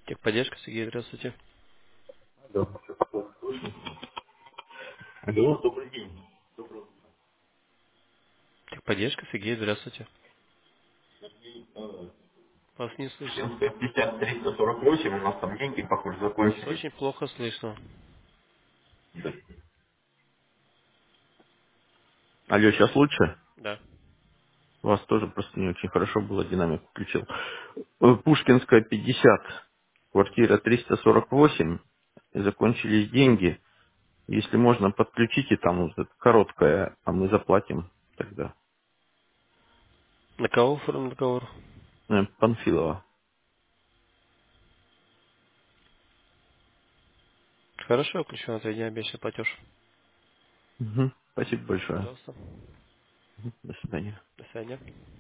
Техподдержка, Сергей, здравствуйте. Алло. Алло, добрый день. Техподдержка, Сергей, здравствуйте. Вас не слышно. Членская 50-348, у нас там деньги, похоже, Вас закончились. очень плохо слышно. Да. Алло, сейчас лучше? Да. У вас тоже просто не очень хорошо было, динамик включил. Пушкинская 50, квартира 348, и закончились деньги. Если можно, подключите там вот это короткое, а мы заплатим тогда. На кого оформлен договор? Панфилова. Хорошо, включу на 3 дня обещанный платеж. Мгм. Спасибо большое. Пожалуйста. До свидания. До свидания.